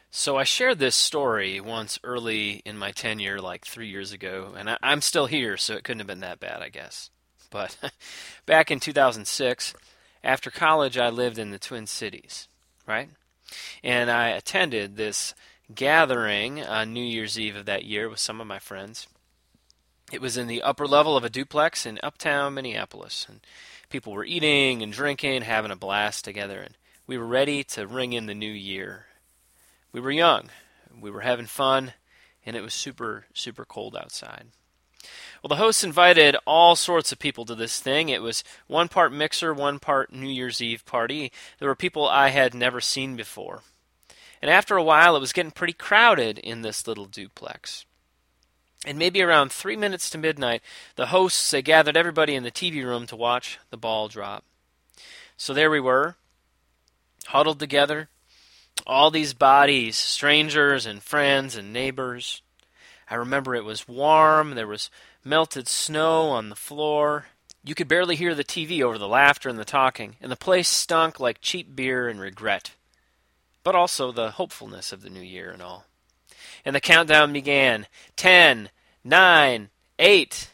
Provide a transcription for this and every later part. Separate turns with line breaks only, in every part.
So I shared this story once early in my tenure, like 3 years ago, and I'm still here, so it couldn't have been that bad, I guess. But back in 2006, after college, I lived in the Twin Cities, right? And I attended this gathering on New Year's Eve of that year with some of my friends. It was in the upper level of a duplex in uptown Minneapolis, and people were eating and drinking, having a blast together, and we were ready to ring in the new year. We were young, we were having fun, and it was super, super cold outside. Well, the hosts invited all sorts of people to this thing. It was one part mixer, one part New Year's Eve party. There were people I had never seen before. And after a while, it was getting pretty crowded in this little duplex. And maybe around 3 minutes to midnight, the hosts they gathered everybody in the TV room to watch the ball drop. So there we were, huddled together, all these bodies, strangers and friends and neighbors. I remember it was warm, there was melted snow on the floor. You could barely hear the TV over the laughter and the talking, and the place stunk like cheap beer and regret, but also the hopefulness of the new year and all. And the countdown began. 10, 9, 8,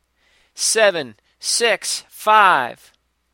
7, 6, 5,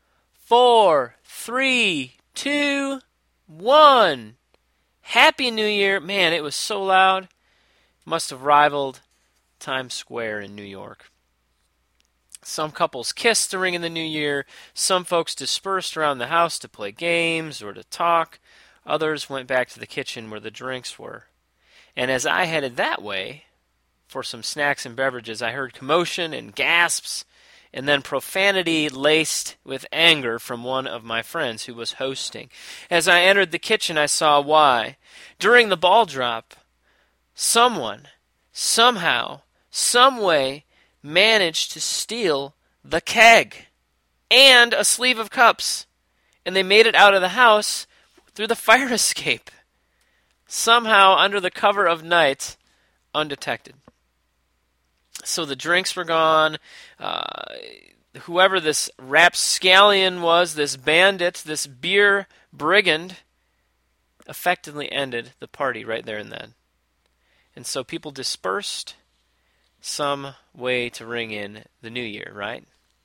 4, 3, 2, 1. Happy New Year. Man, it was so loud. Must have rivaled Times Square in New York. Some couples kissed to ring in the new year. Some folks dispersed around the house to play games or to talk. Others went back to the kitchen where the drinks were. And as I headed that way for some snacks and beverages, I heard commotion and gasps and then profanity laced with anger from one of my friends who was hosting. As I entered the kitchen, I saw why. During the ball drop, someone, somehow, some way, managed to steal the keg and a sleeve of cups, and they made it out of the house through the fire escape, somehow under the cover of night, undetected. So the drinks were gone. Whoever this rapscallion was, this bandit, this beer brigand, effectively ended the party right there and then. And so people dispersed, some way to ring in the new year, right?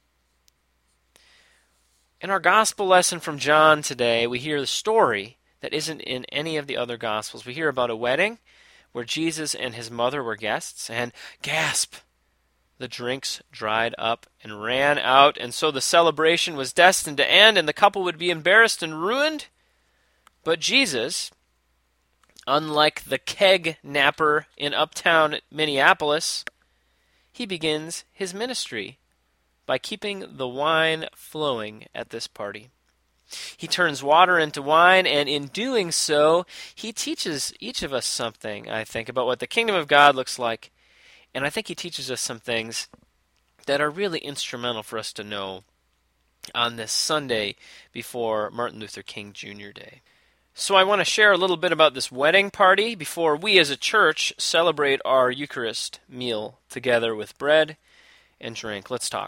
In our gospel lesson from John today, we hear the story that isn't in any of the other gospels. We hear about a wedding where Jesus and his mother were guests, and gasp, the drinks dried up and ran out, and so the celebration was destined to end, and the couple would be embarrassed and ruined. But Jesus, unlike the keg napper in uptown Minneapolis, he begins his ministry by keeping the wine flowing at this party. He turns water into wine, and in doing so, he teaches each of us something, I think, about what the kingdom of God looks like. And I think he teaches us some things that are really instrumental for us to know on this Sunday before Martin Luther King Jr. Day. So I want to share a little bit about this wedding party before we as a church celebrate our Eucharist meal together with bread and drink. Let's talk.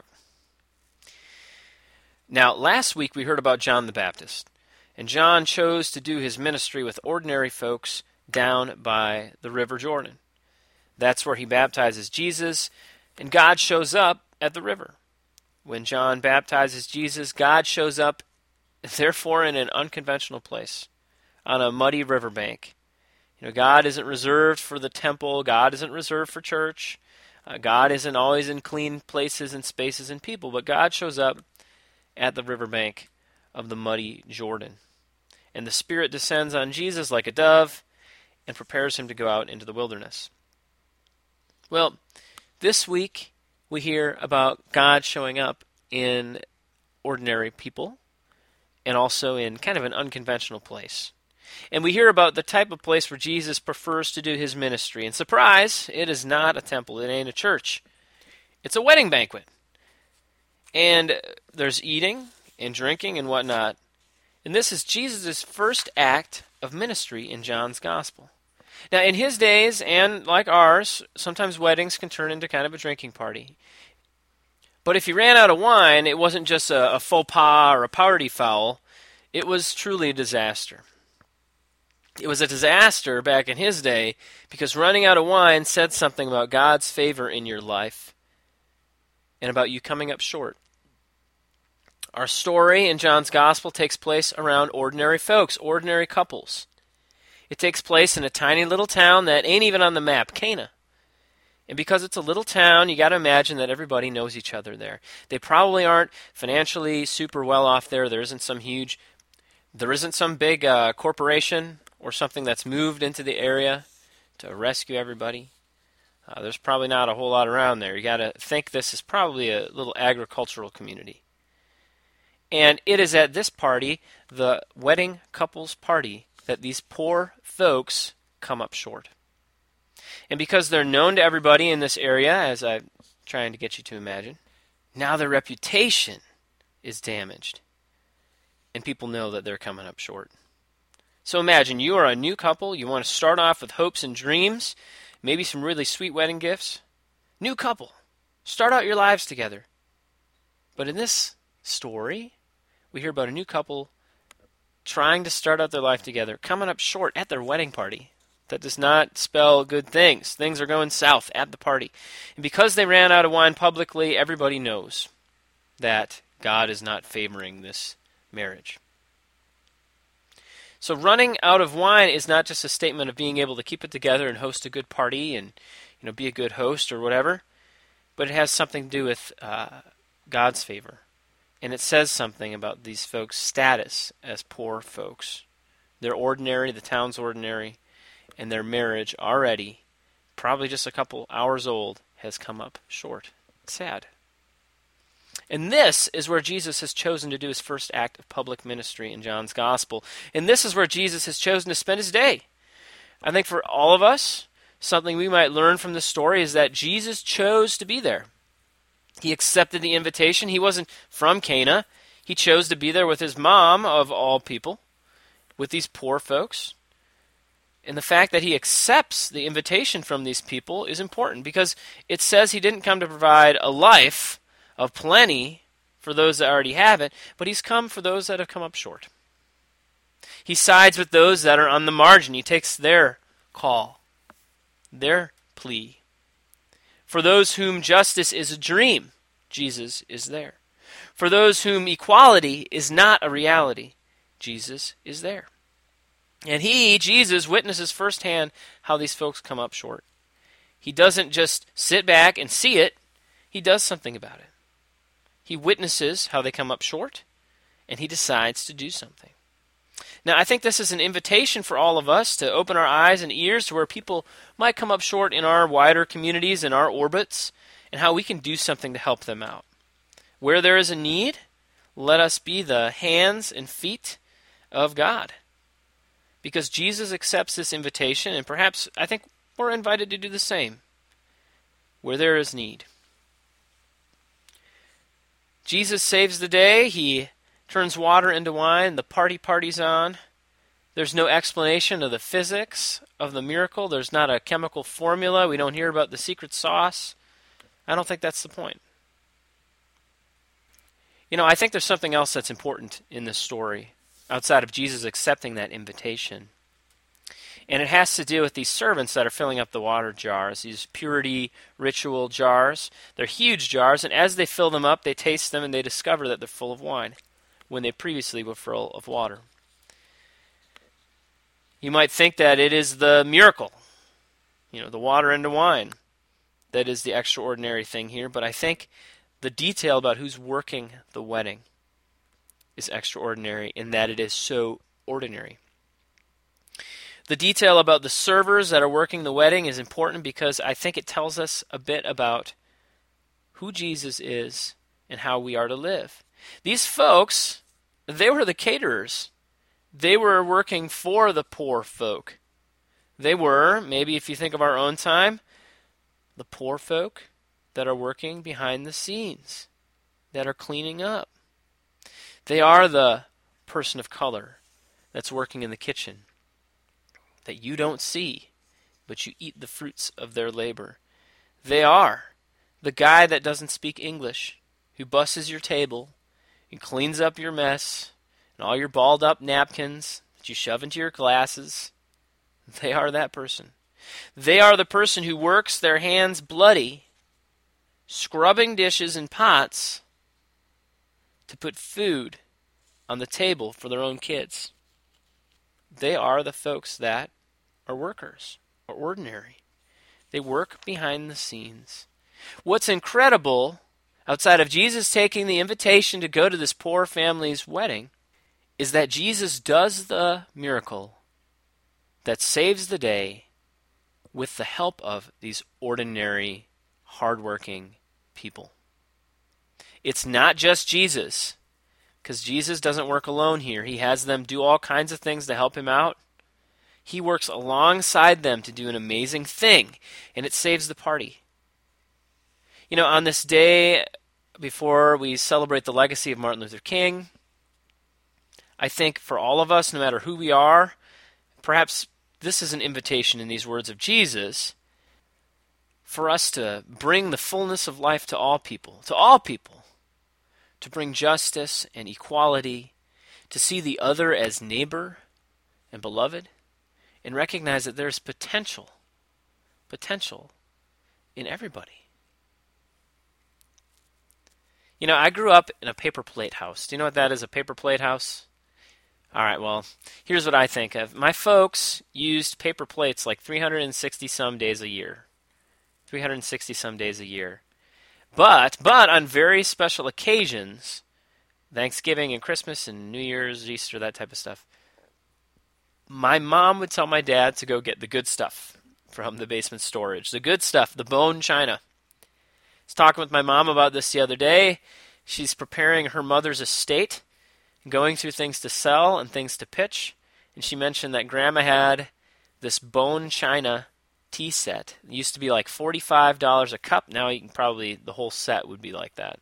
Now, last week we heard about John the Baptist, and John chose to do his ministry with ordinary folks down by the River Jordan. That's where he baptizes Jesus, and God shows up at the river. When John baptizes Jesus, God shows up, therefore, in an unconventional place, on a muddy riverbank. God isn't reserved for the temple. God isn't reserved for church. God isn't always in clean places and spaces and people, but God shows up at the riverbank of the muddy Jordan. And the Spirit descends on Jesus like a dove and prepares him to go out into the wilderness. Well, this week we hear about God showing up in ordinary people and also in kind of an unconventional place. And we hear about the type of place where Jesus prefers to do his ministry. And surprise, it is not a temple. It ain't a church. It's a wedding banquet. And there's eating and drinking and whatnot. And this is Jesus' first act of ministry in John's gospel. Now, in his days, and like ours, sometimes weddings can turn into kind of a drinking party. But if you ran out of wine, it wasn't just a faux pas or a party foul. It was truly a disaster. It was a disaster back in his day because running out of wine said something about God's favor in your life and about you coming up short. Our story in John's Gospel takes place around ordinary folks, ordinary couples. It takes place in a tiny little town that ain't even on the map, Cana. And because it's a little town, you got to imagine that everybody knows each other there. They probably aren't financially super well off there. There isn't some big corporation or something that's moved into the area to rescue everybody. There's probably not a whole lot around there. You got to think this is probably a little agricultural community. And it is at this party, the wedding couple's party, that these poor folks come up short. And because they're known to everybody in this area, as I'm trying to get you to imagine, now their reputation is damaged. And people know that they're coming up short. So imagine you are a new couple. You want to start off with hopes and dreams, maybe some really sweet wedding gifts. New couple. Start out your lives together. But in this story, we hear about a new couple trying to start out their life together, coming up short at their wedding party. That does not spell good things. Things are going south at the party. And because they ran out of wine publicly, everybody knows that God is not favoring this marriage. So running out of wine is not just a statement of being able to keep it together and host a good party and be a good host or whatever, but it has something to do with God's favor. And it says something about these folks' status as poor folks. They're ordinary, the town's ordinary, and their marriage already, probably just a couple hours old, has come up short. It's sad. And this is where Jesus has chosen to do his first act of public ministry in John's Gospel. And this is where Jesus has chosen to spend his day. I think for all of us, something we might learn from this story is that Jesus chose to be there. He accepted the invitation. He wasn't from Cana. He chose to be there with his mom, of all people, with these poor folks. And the fact that he accepts the invitation from these people is important because it says he didn't come to provide a life of plenty for those that already have it, but he's come for those that have come up short. He sides with those that are on the margin. He takes their call, their plea. For those whom justice is a dream, Jesus is there. For those whom equality is not a reality, Jesus is there. And he, Jesus, witnesses firsthand how these folks come up short. He doesn't just sit back and see it, he does something about it. He witnesses how they come up short, and he decides to do something. Now, I think this is an invitation for all of us to open our eyes and ears to where people might come up short in our wider communities, in our orbits, and how we can do something to help them out. Where there is a need, let us be the hands and feet of God. Because Jesus accepts this invitation, and perhaps I think we're invited to do the same. Where there is need. Jesus saves the day. He turns water into wine. The party's on. There's no explanation of the physics of the miracle. There's not a chemical formula. We don't hear about the secret sauce. I don't think that's the point. I think there's something else that's important in this story outside of Jesus accepting that invitation. And it has to do with these servants that are filling up the water jars, these purity ritual jars. They're huge jars, and as they fill them up, they taste them and they discover that they're full of wine when they previously were full of water. You might think that it is the miracle, the water into wine, that is the extraordinary thing here, but I think the detail about who's working the wedding is extraordinary in that it is so ordinary. The detail about the servers that are working the wedding is important because I think it tells us a bit about who Jesus is and how we are to live. These folks, they were the caterers. They were working for the poor folk. They were, maybe if you think of our own time, the poor folk that are working behind the scenes, that are cleaning up. They are the person of color that's working in the kitchen, that you don't see, but you eat the fruits of their labor. They are the guy that doesn't speak English, who busses your table and cleans up your mess and all your balled up napkins that you shove into your glasses They are that person. They are the person who works their hands bloody, scrubbing dishes and pots to put food on the table for their own kids. They are the folks that are workers, or ordinary. They work behind the scenes. What's incredible, outside of Jesus taking the invitation to go to this poor family's wedding, is that Jesus does the miracle that saves the day with the help of these ordinary, hardworking people. It's not just Jesus, because Jesus doesn't work alone here. He has them do all kinds of things to help him out. He works alongside them to do an amazing thing, and it saves the party. You know, on this day before we celebrate the legacy of Martin Luther King, I think for all of us, no matter who we are, perhaps this is an invitation in these words of Jesus for us to bring the fullness of life to all people, to bring justice and equality, to see the other as neighbor and beloved, and recognize that there's potential in everybody. You know, I grew up in a paper plate house. Do you know what that is, a paper plate house? All right, well, here's what I think of. My folks used paper plates like 360-some days a year. 360-some days a year. But on very special occasions, Thanksgiving and Christmas and New Year's, Easter, that type of stuff, my mom would tell my dad to go get the good stuff from the basement storage. The good stuff, the bone china. I was talking with my mom about this the other day. She's preparing her mother's estate, going through things to sell and things to pitch, and she mentioned that Grandma had this bone china tea set. It used to be like $45 a cup. Now you can probably, the whole set would be like that.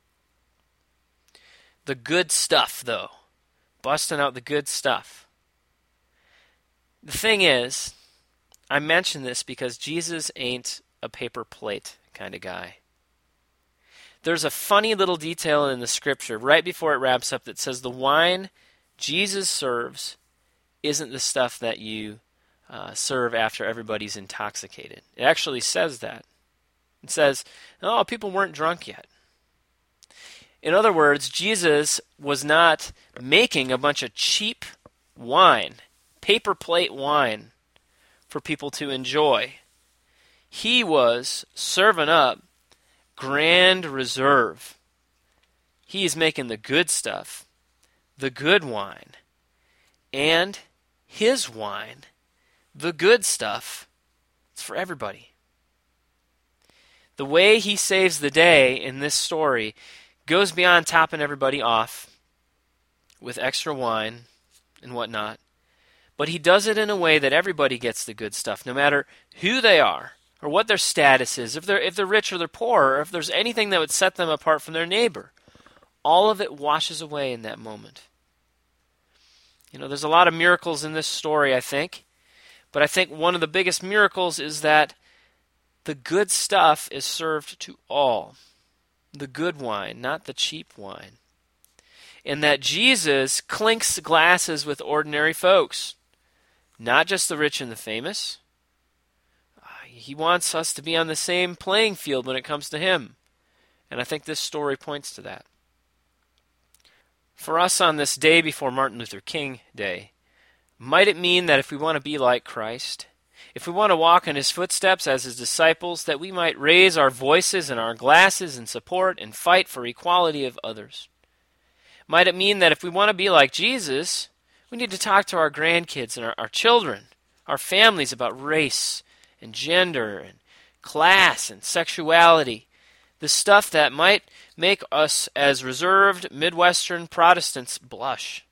The good stuff, though. Busting out the good stuff. The thing is, I mention this because Jesus ain't a paper plate kind of guy. There's a funny little detail in the scripture right before it wraps up that says the wine Jesus serves isn't the stuff that you serve after everybody's intoxicated. It actually says that. It says, oh, people weren't drunk yet. In other words, Jesus was not making a bunch of cheap wine, paper plate wine, for people to enjoy. He was serving up Grand Reserve. He's making the good stuff, the good wine, and his wine, the good stuff, it's for everybody. The way he saves the day in this story goes beyond topping everybody off with extra wine and whatnot, but he does it in a way that everybody gets the good stuff, no matter who they are, or what their status is, if they're rich or they're poor, or if there's anything that would set them apart from their neighbor. All of it washes away in that moment. You know, there's a lot of miracles in this story, I think. But I think one of the biggest miracles is that the good stuff is served to all. The good wine, not the cheap wine. And that Jesus clinks glasses with ordinary folks. Not just the rich and the famous. He wants us to be on the same playing field when it comes to him. And I think this story points to that. For us on this day before Martin Luther King Day, might it mean that if we want to be like Christ, if we want to walk in his footsteps as his disciples, that we might raise our voices and our glasses in support and fight for equality of others? Might it mean that if we want to be like Jesus, we need to talk to our grandkids and our children, our families about race and gender and class and sexuality, the stuff that might make us as reserved Midwestern Protestants blush?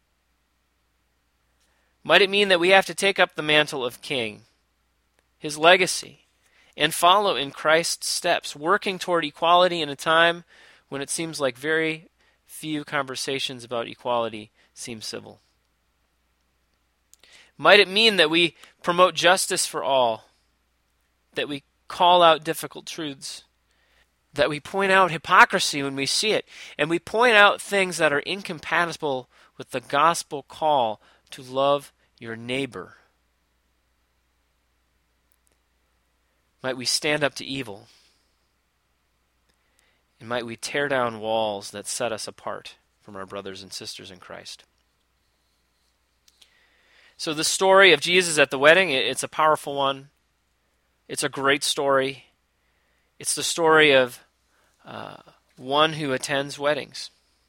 Might it mean that we have to take up the mantle of King, his legacy, and follow in Christ's steps, working toward equality in a time when it seems like very few conversations about equality seem civil? Might it mean that we promote justice for all, that we call out difficult truths, that we point out hypocrisy when we see it, and we point out things that are incompatible with the gospel call to love your neighbor? Might we stand up to evil, and might we tear down walls that set us apart from our brothers and sisters in Christ. So the story of Jesus at the wedding, it's a powerful one. It's a great story. It's the story of one who attends weddings.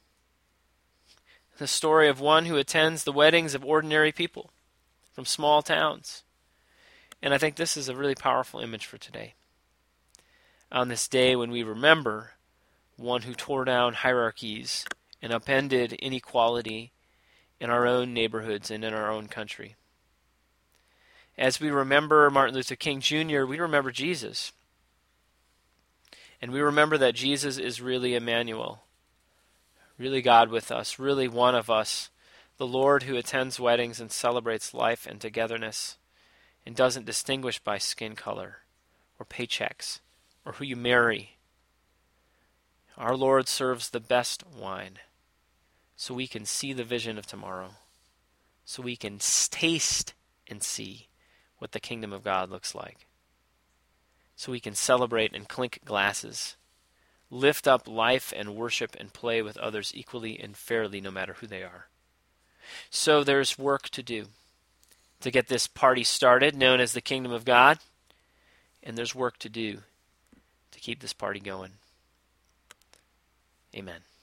The story of one who attends the weddings of ordinary people from small towns. And I think this is a really powerful image for today. On this day when we remember one who tore down hierarchies and upended inequality in our own neighborhoods and in our own country. As we remember Martin Luther King Jr., we remember Jesus. And we remember that Jesus is really Emmanuel, really God with us, really one of us, the Lord who attends weddings and celebrates life and togetherness and doesn't distinguish by skin color or paychecks or who you marry. Our Lord serves the best wine so we can see the vision of tomorrow, so we can taste and see what the kingdom of God looks like, so we can celebrate and clink glasses, lift up life and worship and play with others equally and fairly no matter who they are. So there's work to do to get this party started, known as the kingdom of God, and there's work to do to keep this party going. Amen.